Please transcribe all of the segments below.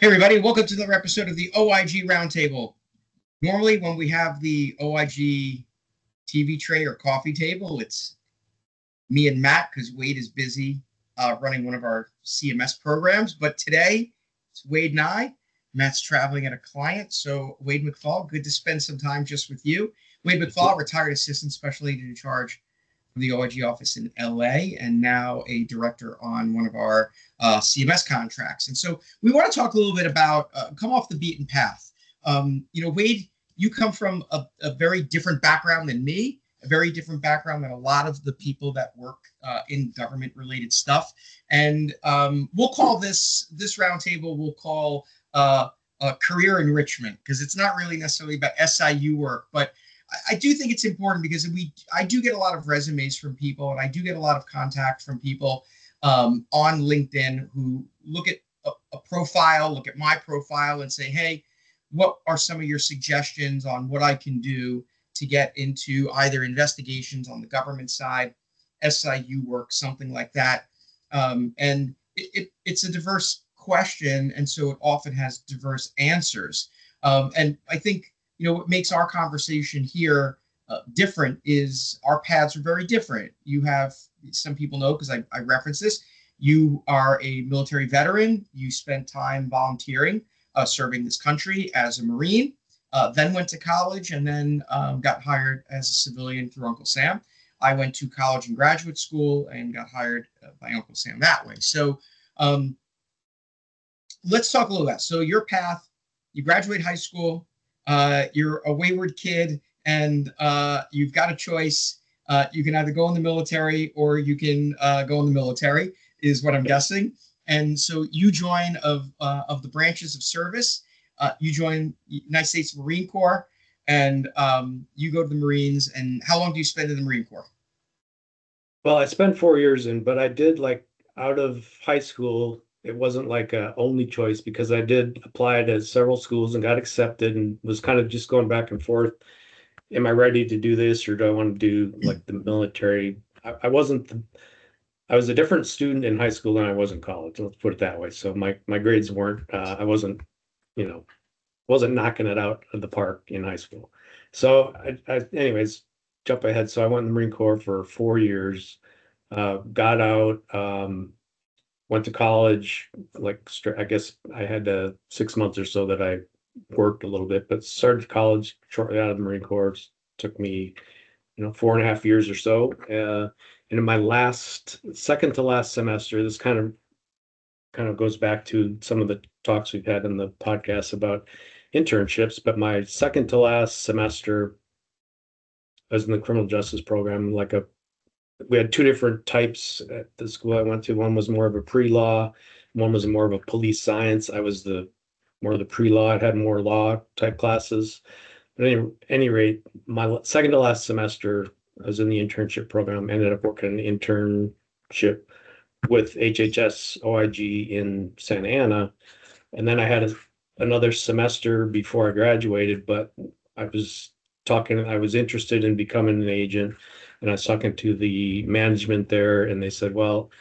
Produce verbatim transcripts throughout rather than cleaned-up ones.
Hey, everybody, welcome to another episode of the O I G Roundtable. Normally, when we have the O I G T V tray or coffee table, it's me and Matt because Wade is busy uh, running one of our C M S programs. But today, it's Wade and I. Matt's traveling at a client. So, Wade McFall, good to spend some time just with you. Wade McFall, retired assistant special agent in charge for the O I G office in L A, and now a director on one of our uh, C M S contracts. And so we want to talk a little bit about uh, come off the beaten path. Um, you know, Wade, you come from a, a very different background than me, a very different background than a lot of the people that work uh, in government-related stuff. And um, we'll call this this roundtable, we'll call uh, uh, career enrichment, because it's not really necessarily about S I U work, but I do think it's important because we, I do get a lot of resumes from people, and I do get a lot of contact from people um, on LinkedIn who look at a, a profile, look at my profile, and say, "Hey, what are some of your suggestions on what I can do to get into either investigations on the government side, S I U work, something like that?" Um, and it, it, it's a diverse question, and so it often has diverse answers. Um, and I think, you know, what makes our conversation here uh, different is our paths are very different. You have, some people know because I, I reference this, you are a military veteran. You spent time volunteering, uh, serving this country as a Marine, uh, then went to college, and then um, got hired as a civilian through Uncle Sam. I went to college and graduate school and got hired uh, by Uncle Sam that way. So um, let's talk a little about that. So your path, you graduate high school, Uh, you're a wayward kid, and uh, you've got a choice. Uh, you can either go in the military or you can uh, go in the military, is what I'm guessing. And so you join of uh, of the branches of service. Uh, you join United States Marine Corps, and um, you go to the Marines. And how long do you spend in the Marine Corps? Well, I spent four years in, but I did like out of high school. It wasn't like a only choice because I did apply to several schools and got accepted and was kind of just going back and forth. Am I ready to do this or do I want to do like the military? I, I wasn't, the, I was a different student in high school than I was in college. Let's put it that way. So my, my grades weren't, uh, I wasn't, you know, wasn't knocking it out of the park in high school. So I, I anyways, jump ahead. So I went in the Marine Corps for four years, uh, got out, um, went to college, like I guess I had uh, six months or so that I worked a little bit, but started college shortly out of the Marine Corps. It took me, you know, four and a half years or so. Uh, and in my last, second to last semester, this kind of kind of goes back to some of the talks we've had in the podcast about internships. But my second to last semester, I was in the criminal justice program, like a we had two different types at the school I went to. One was more of a pre-law, one was more of a police science. I was the more of the pre-law. It had more law type classes. But at any, any rate, my second to last semester, I was in the internship program, ended up working an internship with H H S O I G in Santa Ana. And then I had a, another semester before I graduated, but I was talking, I was interested in becoming an agent. And I was talking to the management there, and they said, well,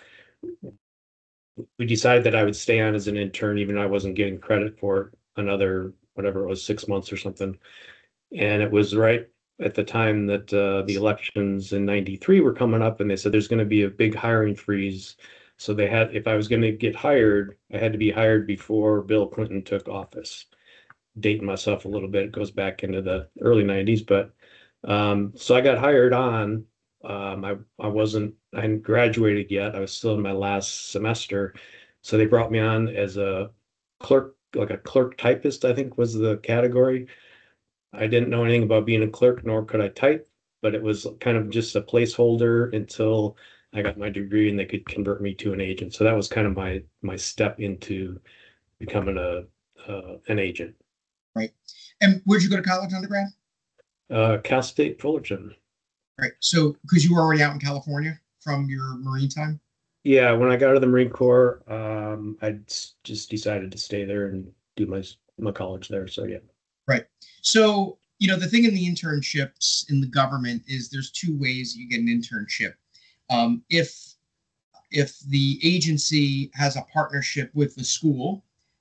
we decided that I would stay on as an intern, even though I wasn't getting credit for another, whatever it was, six months or something. And it was right at the time that uh, the elections in ninety-three were coming up, and they said there's going to be a big hiring freeze. So they had, if I was going to get hired, I had to be hired before Bill Clinton took office. Dating myself a little bit, it goes back into the early nineties, but um, so I got hired on. Um, I, I wasn't, I hadn't graduated yet. I was still in my last semester. So they brought me on as a clerk, like a clerk typist, I think was the category. I didn't know anything about being a clerk, nor could I type, but it was kind of just a placeholder until I got my degree and they could convert me to an agent. So that was kind of my, my step into becoming a, uh, an agent. Right. And where'd you go to college undergrad? Uh, Cal State Fullerton. Right. So, because you were already out in California from your Marine time? Yeah, when I got out of the Marine Corps, um, I just decided to stay there and do my my college there. So yeah. Right. So, you know, the thing in the internships in the government is there's two ways you get an internship. Um, if if the agency has a partnership with the school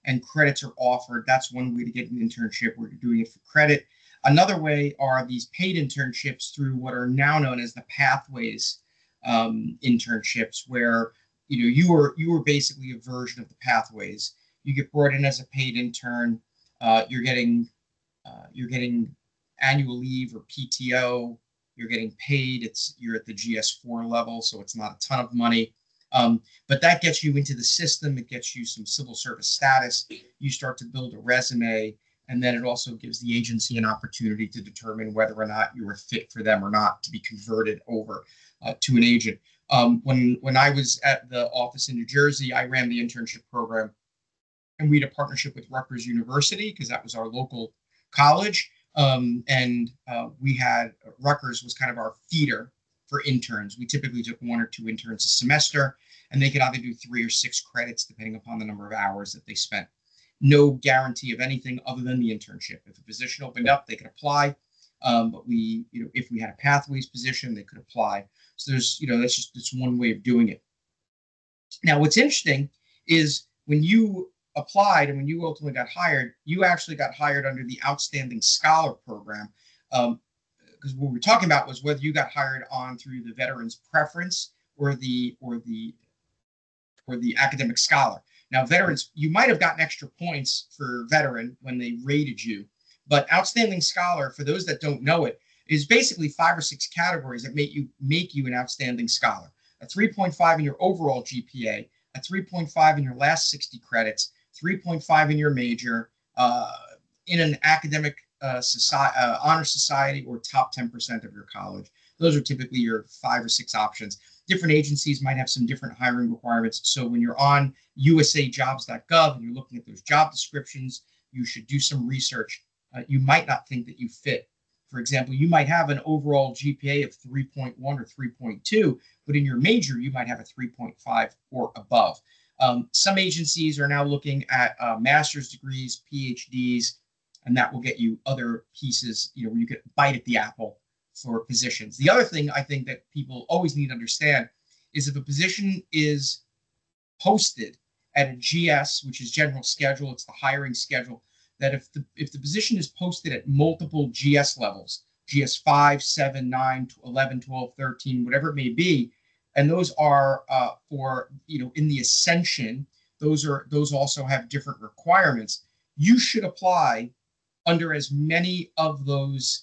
and credits are offered. That's one way to get an internship where you're doing it for credit. Another way are these paid internships through what are now known as the Pathways um, internships, where you know you were you were basically a version of the Pathways. You get brought in as a paid intern. Uh, you're getting uh, you're getting annual leave or P T O. You're getting paid. It's you're at the G S four level, so it's not a ton of money. Um, but that gets you into the system. It gets you some civil service status. You start to build a resume. And then it also gives the agency an opportunity to determine whether or not you're a fit for them or not to be converted over uh, to an agent. Um, when when I was at the office in New Jersey, I ran the internship program, and we had a partnership with Rutgers University because that was our local college. Um, and uh, we had Rutgers was kind of our feeder for interns. We typically took one or two interns a semester, and they could either do three or six credits depending upon the number of hours that they spent. No guarantee of anything other than the internship. If a position opened up, they could apply. Um, but we, you know, if we had a Pathways position, they could apply. So there's, you know, that's just that's one way of doing it. Now, what's interesting is when you applied and when you ultimately got hired, you actually got hired under the Outstanding Scholar Program. Um, because what we were talking about was whether you got hired on through the Veterans Preference or the or the or the Academic Scholar. Now, veterans, you might have gotten extra points for veteran when they rated you, but Outstanding Scholar, for those that don't know it, is basically five or six categories that make you make you an outstanding scholar. A three point five in your overall G P A, a three point five in your last sixty credits, three point five in your major, uh, in an academic uh, society, uh, honor society, or top ten percent of your college. Those are typically your five or six options. Different agencies might have some different hiring requirements. So when you're on U S A jobs dot gov and you're looking at those job descriptions, you should do some research. Uh, you might not think that you fit. For example, you might have an overall G P A of three point one or three point two, but in your major, you might have a three point five or above. Um, some agencies are now looking at uh, master's degrees, P H Ds, and that will get you other pieces, you know, where you get bite at the apple for positions. The other thing I think that people always need to understand is if a position is posted at a G S, which is general schedule, it's the hiring schedule, that if the if the position is posted at multiple G S levels, G S five, seven, nine, eleven, twelve, thirteen, whatever it may be, and those are uh, for, you know, in the ascension, those are those also have different requirements. You should apply under as many of those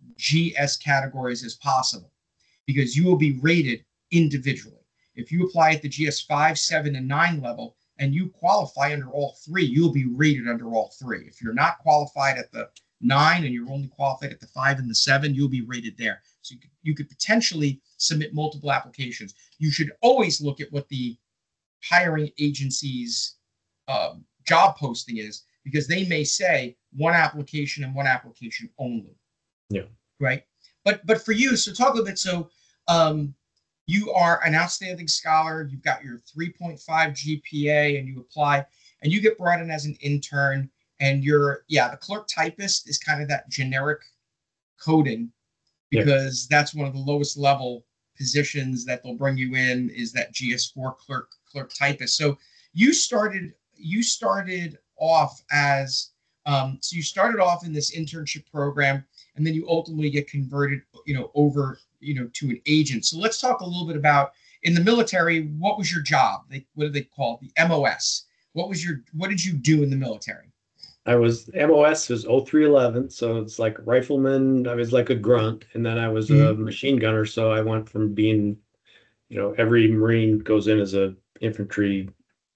G S categories as possible, because you will be rated individually. If you apply at the G S five, seven, and nine level and you qualify under all three, you'll be rated under all three. If you're not qualified at the nine and you're only qualified at the five and the seven, you'll be rated there. So you could, you could potentially submit multiple applications. You should always look at what the hiring agency's um, job posting is, because they may say one application and one application only. Yeah. Right. But but for you, so talk a little bit. So um, you are an outstanding scholar. You've got your three point five G P A and you apply and you get brought in as an intern. And you're, yeah, the clerk typist is kind of that generic coding, because yeah. that's one of the lowest level positions that they'll bring you in, is that G S four clerk clerk typist. So you started you started off as um, so you started off in this internship program, and then you ultimately get converted, you know, over, you know, to an agent. So let's talk a little bit about, in the military, what was your job? They, what do they call it? The M O S. What was your, what did you do in the military? I was, M O S was oh three eleven, so it's like rifleman. I was like a grunt, and then I was mm-hmm. a machine gunner. So I went from being, you know, every Marine goes in as a infantry,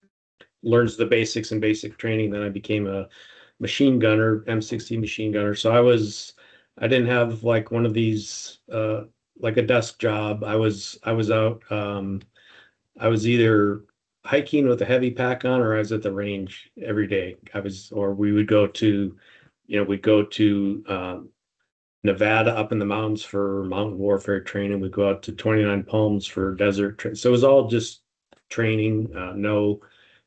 learns the basics and basic training. Then I became a machine gunner, M sixty machine gunner. So I was, I didn't have like one of these, uh, like a desk job. I was, I was out, um, I was either hiking with a heavy pack on, or I was at the range every day. I was, or we would go to, you know, we'd go to um, Nevada up in the mountains for mountain warfare training. We'd go out to twenty-nine Palms for desert training. So it was all just training. Uh, no,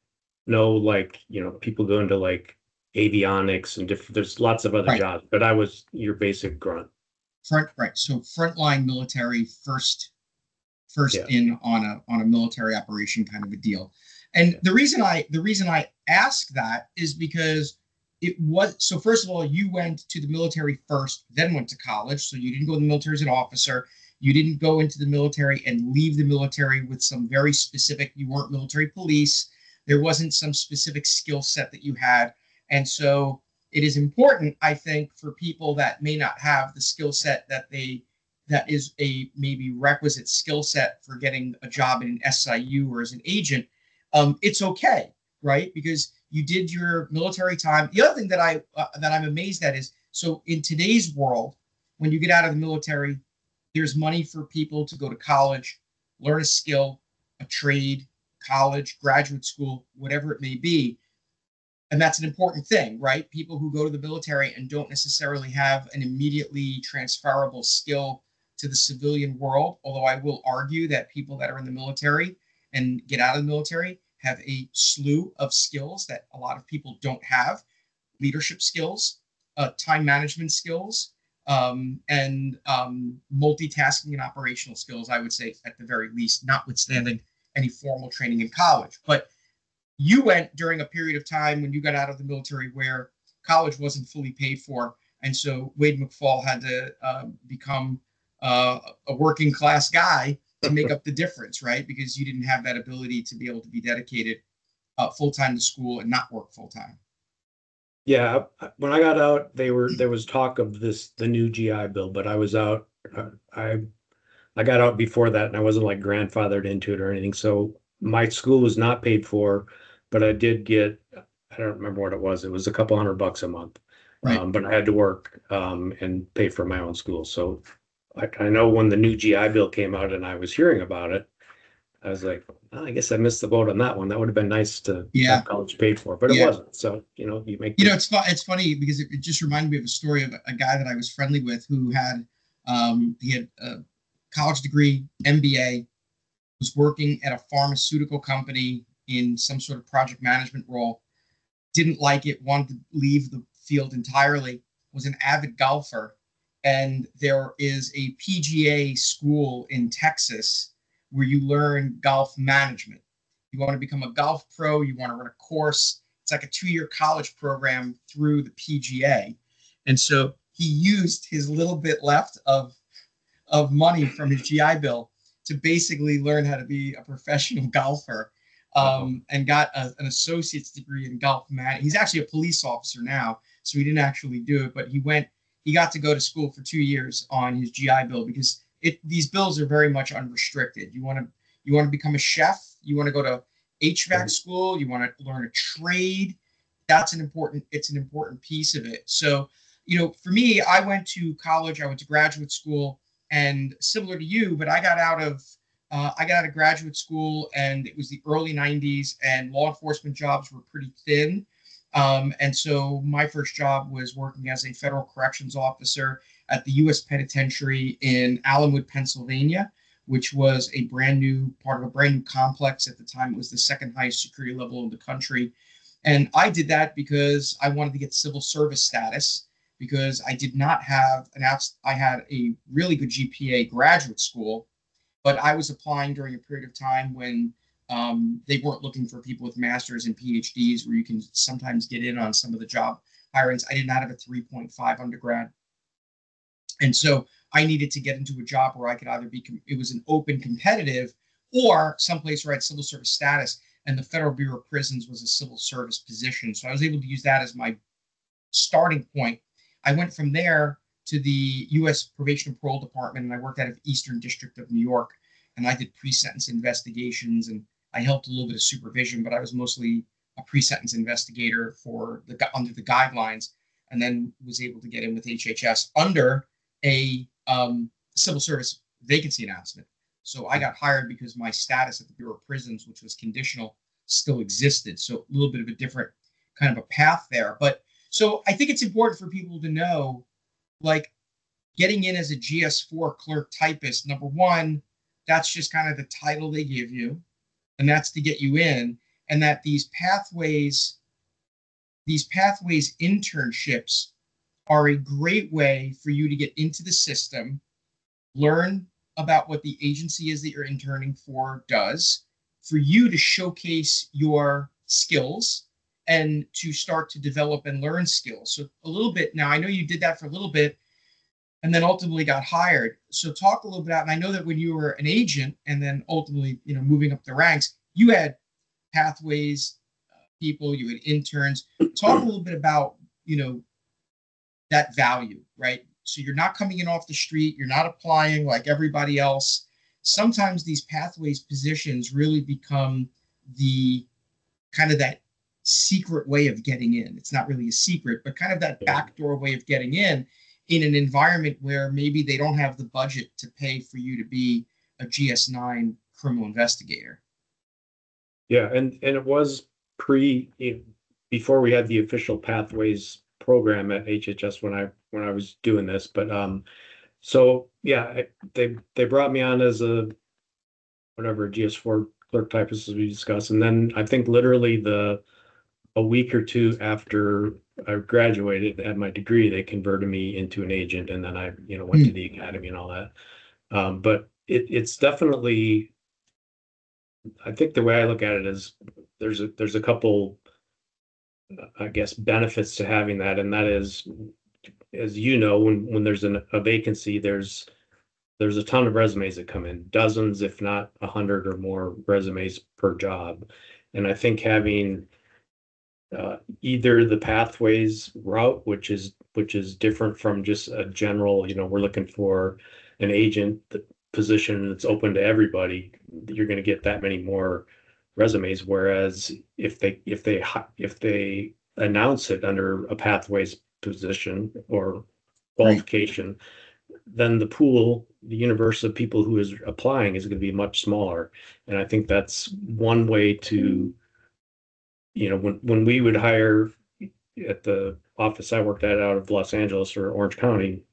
no, like, you know, people go into like avionics and different, there's lots of other right. jobs, but I was your basic grunt. Front, right. So frontline military, first, first yeah. in on a on a military operation kind of a deal. And the reason I the reason I ask that is because it was so. First of all, you went to the military first, then went to college. So you didn't go to the military as an officer. You didn't go into the military and leave the military with some very specific. You weren't military police. There wasn't some specific skill set that you had, and so it is important, I think, for people that may not have the skill set that they that is a maybe requisite skill set for getting a job in an S I U or as an agent. Um, it's okay, right? Because you did your military time. The other thing that I uh, that I'm amazed at is so in today's world, when you get out of the military, there's money for people to go to college, learn a skill, a trade, college, graduate school, whatever it may be. And that's an important thing, right? People who go to the military and don't necessarily have an immediately transferable skill to the civilian world, although I will argue that people that are in the military and get out of the military have a slew of skills that a lot of people don't have: leadership skills, uh, time management skills, um, and um, multitasking and operational skills, I would say, at the very least, notwithstanding any formal training in college. But you went during a period of time when you got out of the military where college wasn't fully paid for. And so Wade McFall had to uh, become uh, a working class guy to make up the difference, right? Because you didn't have that ability to be able to be dedicated uh, full time to school and not work full time. Yeah, when I got out, they were there was talk of this the new G I Bill, but I was out. uh, I I got out before that, and I wasn't like grandfathered into it or anything. So my school was not paid for, but I did get, I don't remember what it was. It was a couple hundred bucks a month. Right. Um, but I had to work um, and pay for my own school. So I, I know when the new G I Bill came out and I was hearing about it, I was like, well, I guess I missed the boat on that one. That would have been nice to Yeah. have college paid for, but it Yeah. wasn't. So, you know, you make You the- know, it's fun. It's funny because it, it just reminded me of a story of a, a guy that I was friendly with who had um, he had a college degree, M B A, was working at a pharmaceutical company in some sort of project management role. Didn't like it, wanted to leave the field entirely. Was an avid golfer, and there is a P G A school in Texas where you learn golf management. You want to become a golf pro, you want to run a course. It's like a two-year college program through the P G A. And so he used his little bit left of, of money from his G I Bill to basically learn how to be a professional golfer, um, uh-huh. and got a, an associate's degree in golf management. He's actually a police officer now, so he didn't actually do it, but he went, he got to go to school for two years on his G I Bill because it, these bills are very much unrestricted. You want to, you want to become a chef, you want to go to H V A C school, you want to learn a trade. That's an important, it's an important piece of it. So, you know, for me, I went to college, I went to graduate school, and similar to you, but I got out of, uh, I got out of graduate school and it was the early nineties and law enforcement jobs were pretty thin. Um, and so my first job was working as a federal corrections officer at the U S Penitentiary in Allenwood, Pennsylvania, which was a brand new part of a brand new complex. At the time, it was the second highest security level in the country. And I did that because I wanted to get civil service status, because I did not have an outs. I had a really good G P A graduate school, but I was applying during a period of time when um, they weren't looking for people with masters and P H Ds, where you can sometimes get in on some of the job hirings. I did not have a three point five undergrad. And so I needed to get into a job where I could either be, it was an open competitive, or someplace where I had civil service status, and the Federal Bureau of Prisons was a civil service position. So I was able to use that as my starting point. I went from there to the U S Probation and Parole Department, and I worked out of Eastern District of New York, and I did pre-sentence investigations, and I helped a little bit of supervision, but I was mostly a pre-sentence investigator for the under the guidelines, and then was able to get in with H H S under a um, civil service vacancy announcement. So I got hired because my status at the Bureau of Prisons, which was conditional, still existed. So a little bit of a different kind of a path there. But so I think it's important for people to know, like, getting in as a G S four clerk typist, number one, that's just kind of the title they give you, and that's to get you in. And that these pathways, these pathways internships are a great way for you to get into the system, learn about what the agency is that you're interning for does, for you to showcase your skills and to start to develop and learn skills. So a little bit now, I know you did that for a little bit and then ultimately got hired. So talk a little bit about, and I know that when you were an agent and then ultimately, you know, moving up the ranks, you had pathways, uh, people, you had interns. Talk a little bit about, you know, that value, right? So you're not coming in off the street, you're not applying like everybody else. Sometimes these pathways positions really become the kind of that secret way of getting in. It's not really a secret, but kind of that backdoor way of getting in in an environment where maybe they don't have the budget to pay for you to be a G S nine criminal investigator. Yeah, and and it was pre before we had the official pathways program at H H S when I when I was doing this, but um so yeah, I, they they brought me on as a whatever G S four clerk typist as we discussed, and then I think literally the a week or two after I graduated and had my degree, they converted me into an agent, and then I you know went Mm. to the academy and all that. Um, but it it's definitely, I think the way I look at it is there's a there's a couple, I guess, benefits to having that, and that is, as you know, when when there's an, a vacancy, there's there's a ton of resumes that come in, dozens, if not a hundred or more resumes per job, and I think having uh, either the pathways route, which is which is different from just a general, you know, we're looking for an agent the position that's open to everybody, you're going to get that many more resumes. Whereas if they if they if they announce it under a pathways position or qualification, right, then the pool, the universe of people who is applying is going to be much smaller. And I think that's one way to, you know, when when we would hire at the office I worked at out of Los Angeles or Orange County,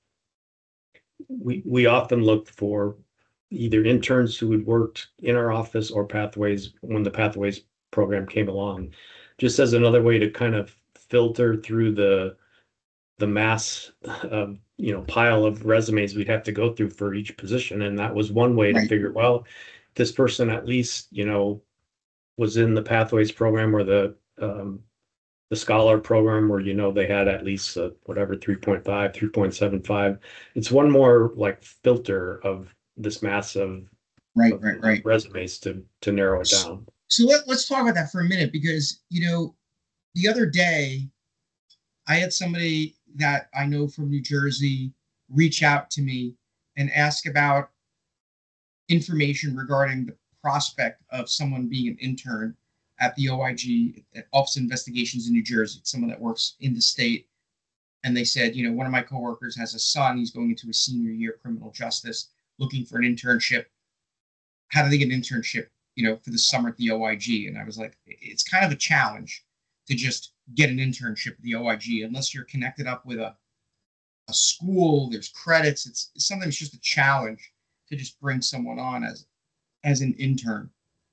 we we often looked for either interns who had worked in our office or pathways when the pathways program came along, just as another way to kind of filter through the the mass of, you know, pile of resumes we'd have to go through for each position. And that was one way to Right. figure, well, this person at least, you know, was in the pathways program or the um, the scholar program where, you know, they had at least uh, whatever three point five, three point seven five. It's one more like filter of this mass of, Right, of, right, right. of resumes to to narrow it So, down. so let, let's talk about that for a minute, because, you know, the other day I had somebody that I know from New Jersey reach out to me and ask about information regarding the prospect of someone being an intern at the O I G, at Office of Investigations in New Jersey, someone that works in the state. And they said, you know, one of my coworkers has a son, he's going into his senior year of criminal justice, looking for an internship. How do they get an internship, you know, for the summer at the O I G? And I was like, it's kind of a challenge to just get an internship at the O I G unless you're connected up with a, a school, there's credits. It's, it's sometimes just a challenge to just bring someone on as as an intern,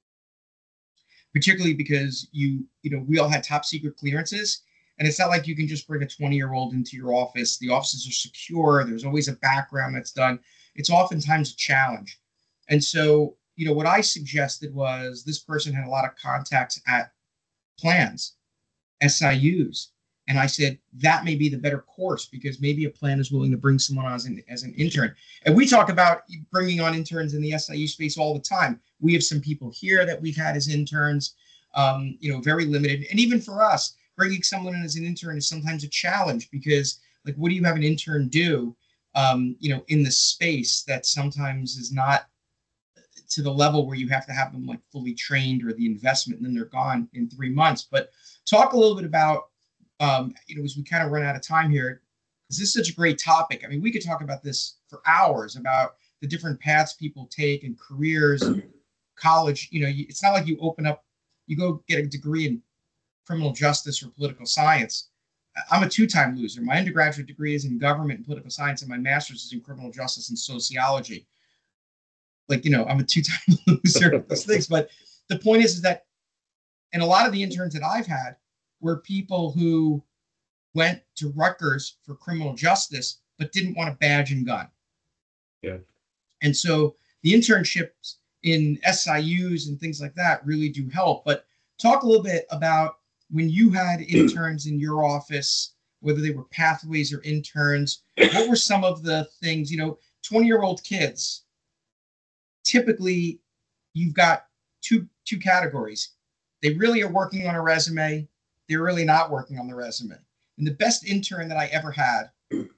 particularly because you you know we all had top secret clearances, and it's not like you can just bring a twenty year old into your office. The offices are secure, there's always a background that's done. It's oftentimes a challenge. And so, you know, what I suggested was this person had a lot of contacts at plans, S I Us. And I said, that may be the better course, because maybe a plan is willing to bring someone on as an, as an intern. And we talk about bringing on interns in the S I U space all the time. We have some people here that we've had as interns, um, you know, very limited. And even for us, bringing someone in as an intern is sometimes a challenge, because, like, what do you have an intern do, um, you know, in the space that sometimes is not to the level where you have to have them like fully trained, or the investment, and then they're gone in three months. But talk a little bit about, um, you know, as we kind of run out of time here, because this is such a great topic. I mean, we could talk about this for hours about the different paths people take and careers, college. You know, it's not like you open up, you go get a degree in criminal justice or political science. I'm a two-time loser. My undergraduate degree is in government and political science, and my master's is in criminal justice and sociology. Like, you know, I'm a two-time loser of those things. But the point is, is that, and a lot of the interns that I've had were people who went to Rutgers for criminal justice, but didn't want a badge and gun. Yeah. And so the internships in S I Us and things like that really do help. But talk a little bit about when you had interns in your office, whether they were pathways or interns, what were some of the things, you know, twenty year old kids, typically you've got two, two categories. They really are working on a resume. They're really not working on the resume. And the best intern that I ever had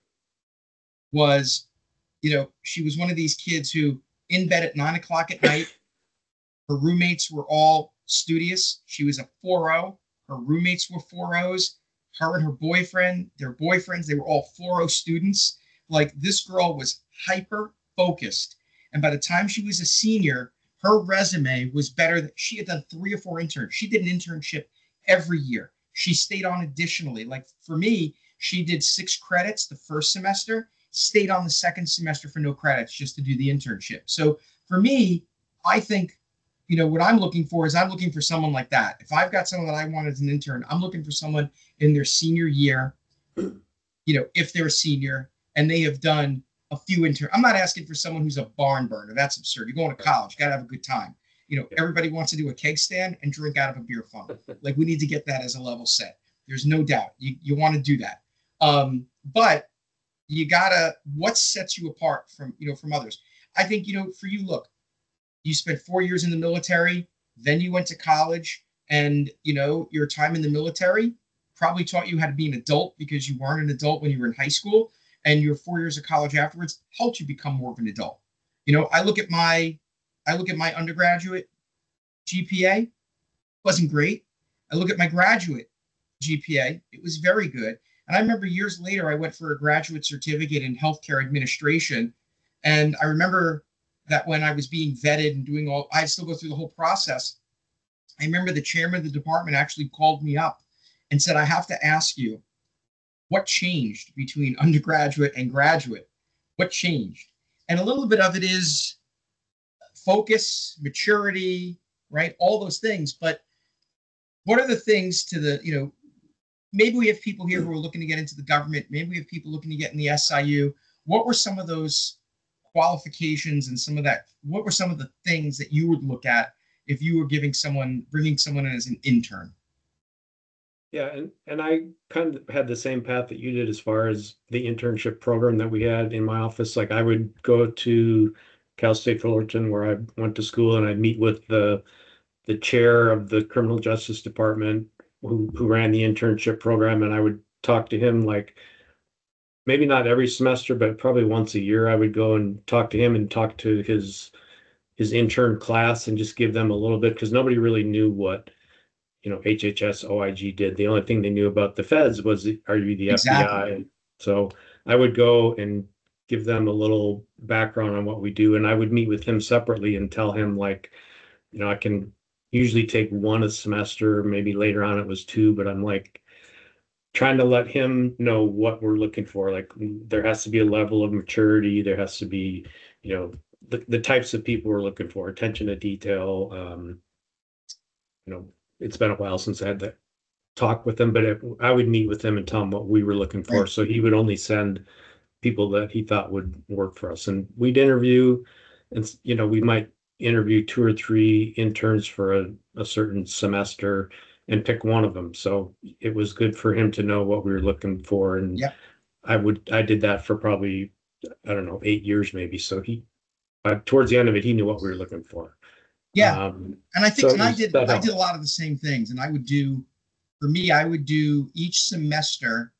was, you know, she was one of these kids who in bed at nine o'clock at night, her roommates were all studious. She was a four oh. Her roommates were four ohs. Her and her boyfriend, their boyfriends, they were all four oh students. Like, this girl was hyper focused. And by the time she was a senior, her resume was better. Than, she had done three or four interns. She did an internship every year. She stayed on additionally. Like, for me, she did six credits the first semester, stayed on the second semester for no credits just to do the internship. So for me, I think, you know, what I'm looking for is I'm looking for someone like that. If I've got someone that I want as an intern, I'm looking for someone in their senior year, you know, if they're a senior and they have done a few interns. I'm not asking for someone who's a barn burner. That's absurd. You're going to college, you got to have a good time. You know, everybody wants to do a keg stand and drink out of a beer funnel. Like, we need to get that as a level set. There's no doubt. You, you want to do that. Um, but you gotta, what sets you apart from, you know, from others? I think, you know, for you, look, you spent four years in the military, then you went to college, and, you know, your time in the military probably taught you how to be an adult because you weren't an adult when you were in high school, and your four years of college afterwards helped you become more of an adult. You know, I look at my, I look at my undergraduate G P A, wasn't great. I look at my graduate G P A, it was very good. And I remember years later, I went for a graduate certificate in healthcare administration. And I remember that when I was being vetted and doing all, I still go through the whole process. I remember the chairman of the department actually called me up and said, I have to ask you, what changed between undergraduate and graduate? What changed? And a little bit of it is focus, maturity, right? All those things. But what are the things to the, you know, maybe we have people here who are looking to get into the government. Maybe we have people looking to get in the S I U. What were some of those qualifications and some of that? What were some of the things that you would look at if you were giving someone, bringing someone in as an intern? Yeah, and, and I kind of had the same path that you did as far as the internship program that we had in my office. Like, I would go to Cal State Fullerton, where I went to school, and I'd meet with the the chair of the criminal justice department who, who ran the internship program, and I would talk to him, like, maybe not every semester, but probably once a year. I would go and talk to him and talk to his his intern class and just give them a little bit, because nobody really knew what, you know, H H S O I G did. The only thing they knew about the feds was, are you the Exactly. F B I? So I would go and give them a little background on what we do, and I would meet with him separately and tell him, like, you know, I can usually take one a semester, maybe later on it was two, but I'm like trying to let him know what we're looking for. Like, there has to be a level of maturity. There has to be, you know, the, the types of people we're looking for, attention to detail. Um, you know, it's been a while since I had that talk with him, but if, I would meet with him and tell him what we were looking for. Right. So he would only send people that he thought would work for us. And we'd interview, and, you know, we might interview two or three interns for a, a certain semester and pick one of them. So it was good for him to know what we were looking for. And Yep. I would, I did that for probably, I don't know, eight years maybe. So he, uh, towards the end of it, he knew what we were looking for. Yeah. Um, And I think, so and I was- did, that I did a helped. lot of the same things. And I would do, for me, I would do each semester,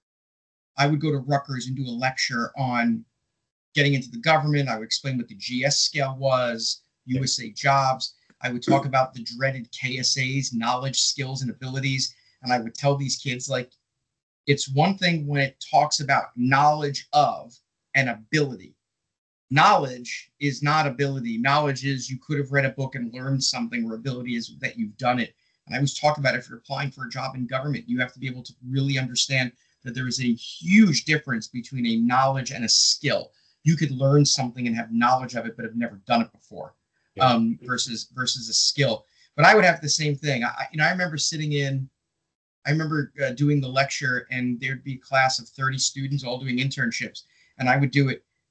I would go to Rutgers and do a lecture on getting into the government. I would explain what the G S scale was, U S A jobs. I would talk about the dreaded K S As, knowledge, skills, and abilities. And I would tell these kids, like, it's one thing when it talks about knowledge of and ability. Knowledge is not ability. Knowledge is you could have read a book and learned something, or ability is that you've done it. And I always talk about, if you're applying for a job in government, you have to be able to really understand that there is a huge difference between a knowledge and a skill. You could learn something and have knowledge of it, but have never done it before, Yeah. um, versus versus a skill. But I would have the same thing. I, you know, I remember sitting in, I remember uh, doing the lecture, and there'd be a class of thirty students all doing internships, and I would do it.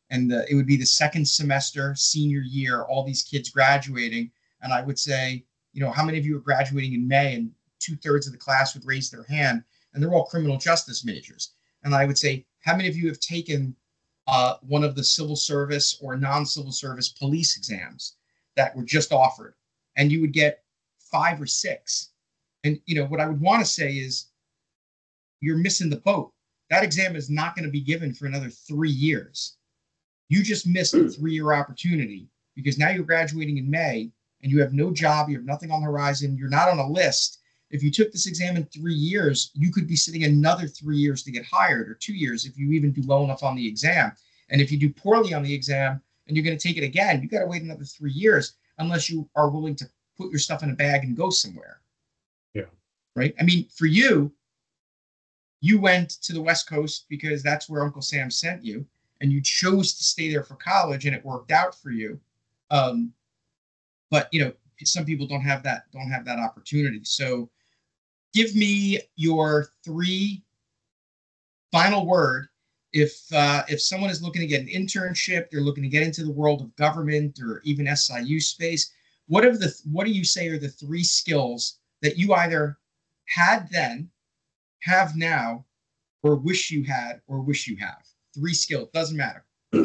and the, it would be the second semester, senior year, all these kids graduating. And I would say, you know, how many of you are graduating in May? And two thirds of the class would raise their hand, and they're all criminal justice majors. And I would say, how many of you have taken uh, one of the civil service or non-civil service police exams that were just offered? And you would get five or six. And, you know, what I would want to say is, you're missing the boat. That exam is not going to be given for another three years. You just missed a three-year opportunity because now you're graduating in May and you have no job, you have nothing on the horizon, you're not on a list. If you took this exam in three years, you could be sitting another three years to get hired, or two years if you even do well enough on the exam. And if you do poorly on the exam and you're going to take it again, you got to wait another three years unless you are willing to put your stuff in a bag and go somewhere. Yeah. Right? I mean, for you, you went to the West Coast because that's where Uncle Sam sent you, and you chose to stay there for college, and it worked out for you. Um, but you know, some people don't have that don't have that opportunity. So, give me your three final word. If uh, if someone is looking to get an internship, they're looking to get into the world of government or even S I U space. What are the what do you say are the three skills that you either had then, have now, or wish you had, or wish you have? Three skills, doesn't matter.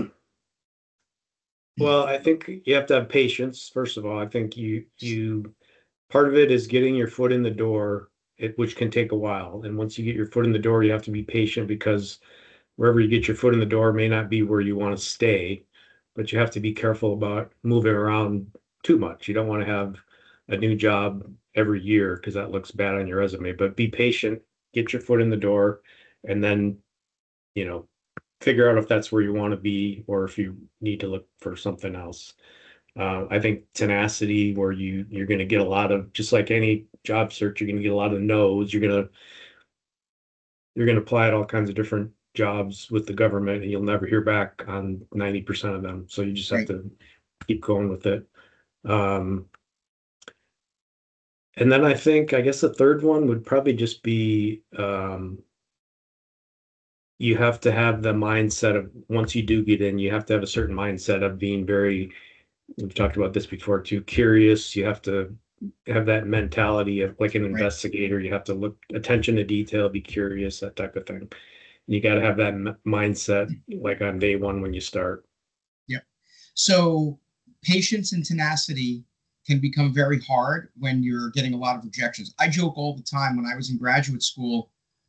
Well, I think you have to have patience. First of all, I think you you part of it is getting your foot in the door, it, which can take a while. And once you get your foot in the door, you have to be patient, because wherever you get your foot in the door may not be where you want to stay. But you have to be careful about moving around too much. You don't want to have a new job every year because that looks bad on your resume. But be patient, get your foot in the door, and then, you know, figure out if that's where you want to be or if you need to look for something else. Uh, I think tenacity, where you you're going to get a lot of, just like any job search, you're going to get a lot of no's. You're going to you're going to apply at all kinds of different jobs with the government, and you'll never hear back on ninety percent of them. So you just have Right. to keep going with it. Um, and then I think, I guess the third one would probably just be, um, you have to have the mindset of, once you do get in, you have to have a certain mindset of being very, we've talked about this before too, curious. You have to have that mentality of like an Right. investigator. You have to look, attention to detail, be curious, that type of thing. You got to have that m- mindset like on day one when you start. Yep. So patience and tenacity can become very hard when you're getting a lot of rejections. I joke all the time, when I was in graduate school,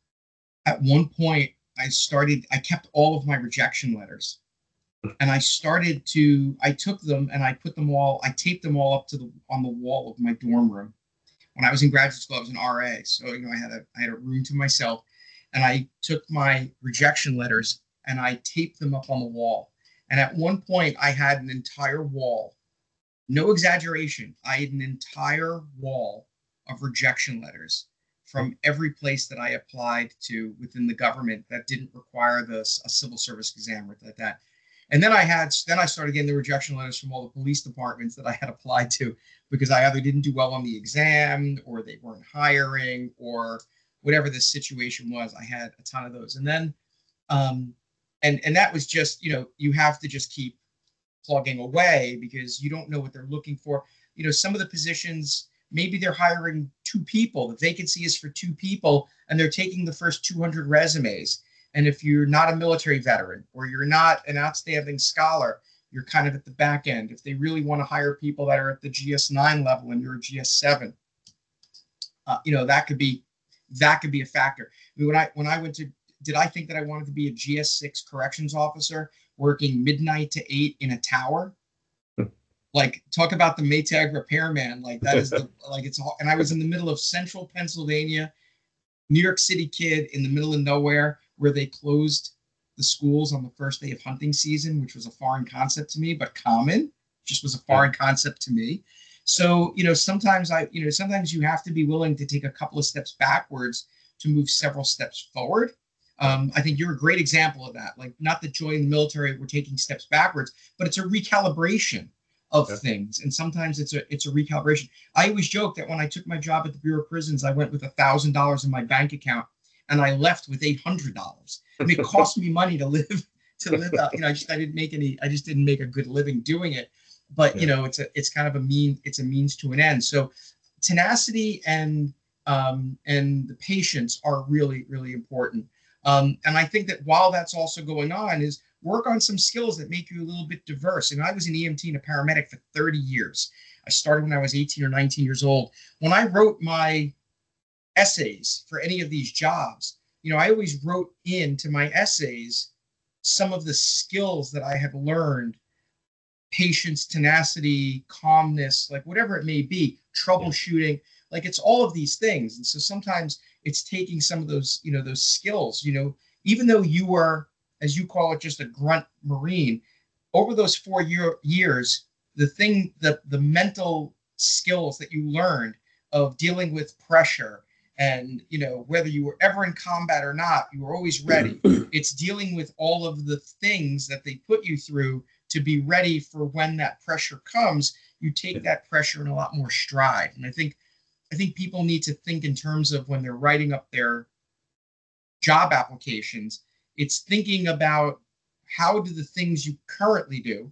at one point I started, I kept all of my rejection letters, and I started to, I took them and I put them all, I taped them all up to the, on the wall of my dorm room. When I was in graduate school, I was an R A. So, you know, I had a, I had a room to myself, and I took my rejection letters and I taped them up on the wall. And at one point I had an entire wall, no exaggeration, I had an entire wall of rejection letters from every place that I applied to within the government that didn't require the, a civil service exam or like that. And then I had, then I started getting the rejection letters from all the police departments that I had applied to, because I either didn't do well on the exam, or they weren't hiring, or whatever the situation was. I had a ton of those. And then, um, and, and that was just, you know, you have to just keep plugging away, because you don't know what they're looking for. You know, some of the positions, maybe they're hiring two people. The vacancy is for two people, and they're taking the first two hundred resumes. And if you're not a military veteran, or you're not an outstanding scholar, you're kind of at the back end. If they really want to hire people that are at the G S nine level and you're a G S seven, uh, you know, that could be, that could be a factor. I mean, when I, when I went to, did I think that I wanted to be a G S six corrections officer working midnight to eight in a tower? Like, talk about the Maytag repairman. Like, that is the, like, it's all, and I was in the middle of central Pennsylvania, New York City kid in the middle of nowhere, where they closed the schools on the first day of hunting season, which was a foreign concept to me, but common just was a foreign concept to me. So, you know, sometimes I, you know, sometimes you have to be willing to take a couple of steps backwards to move several steps forward. Um, I think you're a great example of that. Like, not that joining the military, we're taking steps backwards, but it's a recalibration of Yeah. things. And sometimes it's a, it's a recalibration. I always joke that when I took my job at the Bureau of Prisons, I went with a thousand dollars in my bank account, and I left with eight hundred dollars. I mean, it cost me money to live to live out. You know, I just I didn't make any. I just didn't make a good living doing it. But yeah. you know, it's a it's kind of a mean. It's a means to an end. So tenacity and um, and the patience are really really important. Um, and I think that while that's also going on, is work on some skills that make you a little bit diverse. And I was an E M T and a paramedic for thirty years. I started when I was eighteen or nineteen years old. When I wrote my essays for any of these jobs, you know, I always wrote into my essays some of the skills that I had learned: patience, tenacity, calmness, like whatever it may be, troubleshooting. Like it's all of these things. And so sometimes it's taking some of those, you know, those skills, you know, even though you were, as you call it, just a grunt Marine, over those four year years, the thing, the, the mental skills that you learned of dealing with pressure and, you know, whether you were ever in combat or not, you were always ready. It's dealing with all of the things that they put you through to be ready for when that pressure comes. You take that pressure in a lot more stride. And I think, I think people need to think in terms of when they're writing up their job applications, it's thinking about how do the things you currently do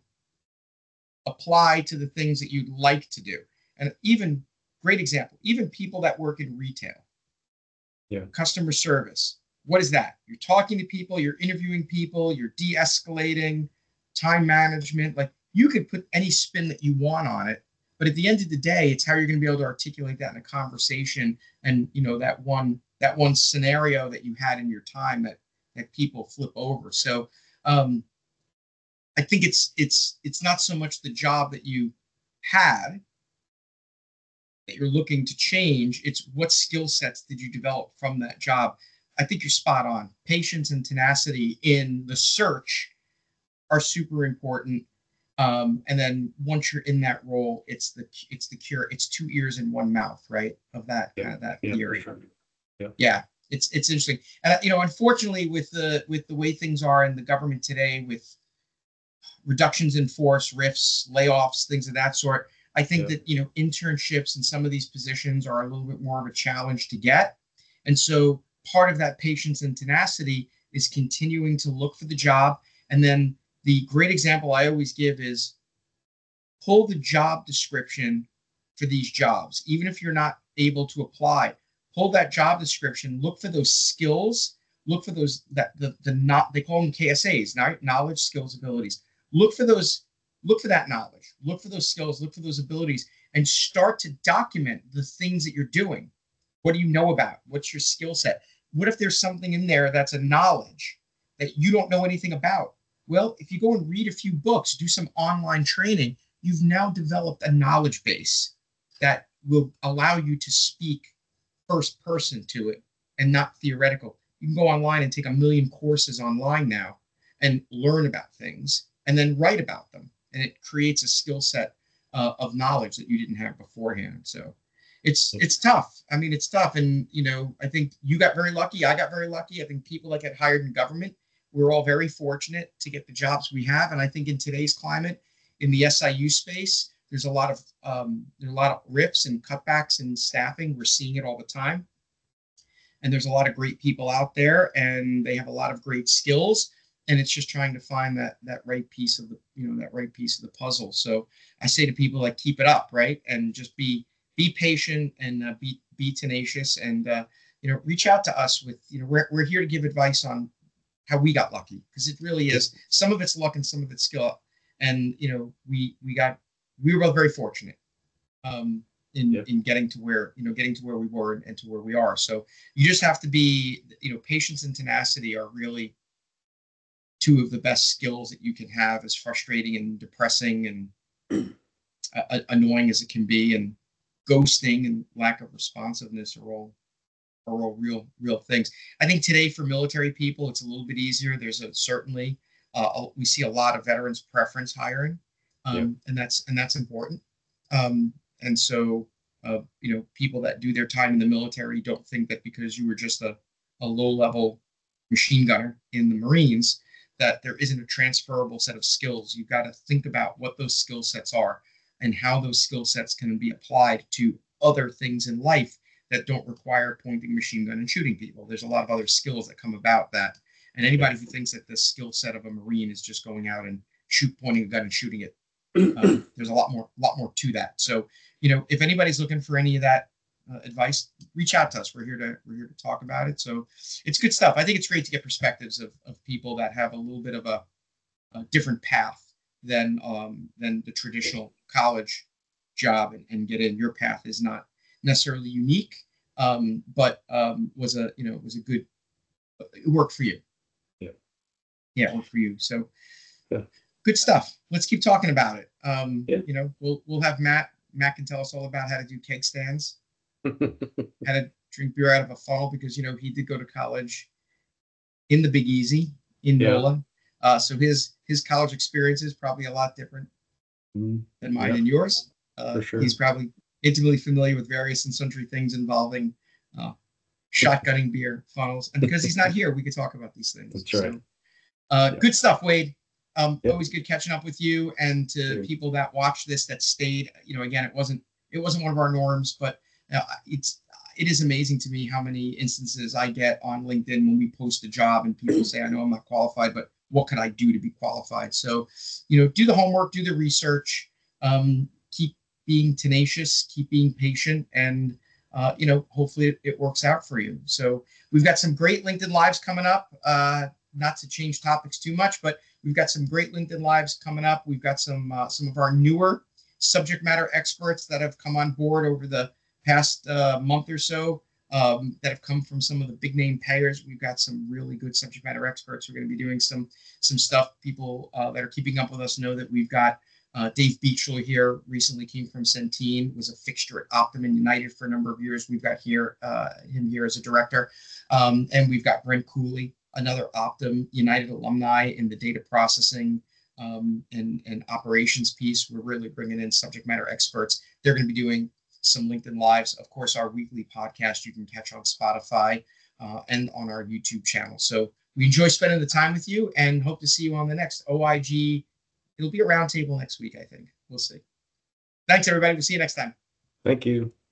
apply to the things that you'd like to do. And even, great example, even people that work in retail, yeah, customer service. What is that? You're talking to people, you're interviewing people, you're de-escalating, time management. Like you could put any spin that you want on it, but at the end of the day, it's how you're going to be able to articulate that in a conversation. And you know, that one that one scenario that you had in your time that that people flip over. So um, I think it's it's it's not so much the job that you had that you're looking to change. It's what skill sets did you develop from that job. I think you're spot on. Patience and tenacity in the search are super important. Um, and then once you're in that role, it's the it's the cure. It's two ears and one mouth, right? Of that yeah. kind of that yeah, theory. sure. Yeah. Yeah, it's it's interesting. And you know, unfortunately, with the with the way things are in the government today, with reductions in force, rifts, layoffs, things of that sort, I think yeah. that you know, internships in some of these positions are a little bit more of a challenge to get. And so part of that patience and tenacity is continuing to look for the job. And then the great example I always give is pull the job description for these jobs. Even if you're not able to apply, pull that job description, look for those skills, look for those, that the, the not, they call them K S As, knowledge, skills, abilities. Look for those, look for that knowledge, look for those skills, look for those abilities, and start to document the things that you're doing. What do you know about? What's your skill set? What if there's something in there that's a knowledge that you don't know anything about? Well, if you go and read a few books, do some online training, you've now developed a knowledge base that will allow you to speak first person to it and not theoretical. You can go online and take a million courses online now and learn about things and then write about them. And it creates a skill set uh, of knowledge that you didn't have beforehand. So it's it's tough. I mean, it's tough. And, you know, I think you got very lucky. I got very lucky. I think people that get hired in government, we're all very fortunate to get the jobs we have. And I think in today's climate, in the S I U space, there's a lot of um, there's a lot of rips and cutbacks in staffing. We're seeing it all the time. And there's a lot of great people out there, and they have a lot of great skills. And it's just trying to find that that right piece of the, you know, that right piece of the puzzle. So I say to people, like, keep it up, right? And just be be patient and uh, be be tenacious, and uh, you know, reach out to us with, you know, we're we're here to give advice on how we got lucky, because it really is. Some of it's luck and some of it's skill. And, you know, we, we got, we were both very fortunate um, in, yeah. in getting to where, you know, getting to where we were and, and to where we are. So you just have to be, you know, patience and tenacity are really two of the best skills that you can have, as frustrating and depressing and uh, annoying as it can be. And ghosting and lack of responsiveness are all, are all real, real things. I think today for military people, it's a little bit easier. There's a certainly, uh, we see a lot of veterans preference hiring, um, yeah. and that's and that's important. Um, and so, uh, you know, people that do their time in the military don't think that because you were just a, a low-level machine gunner in the Marines that there isn't a transferable set of skills. You've got to think about what those skill sets are and how those skill sets can be applied to other things in life that don't require pointing a machine gun and shooting people. There's a lot of other skills that come about that. And anybody who thinks that the skill set of a Marine is just going out and shoot, pointing a gun and shooting it, um, there's a lot more, lot more to that. So, you know, if anybody's looking for any of that uh, advice, reach out to us. We're here to, we're here to talk about it. So it's good stuff. I think it's great to get perspectives of, of people that have a little bit of a, a different path than, um, than the traditional college job, and, and get in. Your path is not necessarily unique, um, but um, was a, you know, was a good, it worked for you. Yeah. Yeah, it worked for you. So yeah. Good stuff. Let's keep talking about it. Um, yeah. You know, we'll we'll have Matt. Matt can tell us all about how to do keg stands, how to drink beer out of a funnel, because, you know, he did go to college in the Big Easy in yeah. NOLA. Uh, so his his college experience is probably a lot different mm, than mine yeah. and yours. Uh, For sure. He's probably intimately familiar with various and sundry things involving uh, shotgunning beer, funnels. And because he's not here, we could talk about these things. That's right. So, uh, yeah. Good stuff, Wade. Um, yep. Always good catching up with you, and to Sure. people that watch this, that stayed. You know, again, it wasn't it wasn't one of our norms, but uh, it's it is amazing to me how many instances I get on LinkedIn when we post a job and people say, "I know I'm not qualified, but what could I do to be qualified?" So, you know, do the homework, do the research, um, keep being tenacious, keep being patient, and uh, you know, hopefully it, it works out for you. So we've got some great LinkedIn Lives coming up. Uh, not to change topics too much, but we've got some great LinkedIn Lives coming up. We've got some uh, some of our newer subject matter experts that have come on board over the past uh, month or so, um, that have come from some of the big name payers. We've got some really good subject matter experts who are going to be doing some some stuff. People uh, that are keeping up with us know that we've got uh, Dave Beachley here, recently came from Centene, was a fixture at Optum and United for a number of years. We've got here uh, him here as a director. Um, and we've got Brent Cooley, another Optum United alumni in the data processing um, and, and operations piece. We're really bringing in subject matter experts. They're going to be doing some LinkedIn Lives. Of course, our weekly podcast you can catch on Spotify uh, and on our YouTube channel. So we enjoy spending the time with you and hope to see you on the next O I G. It'll be a roundtable next week, I think. We'll see. Thanks, everybody. We'll see you next time. Thank you.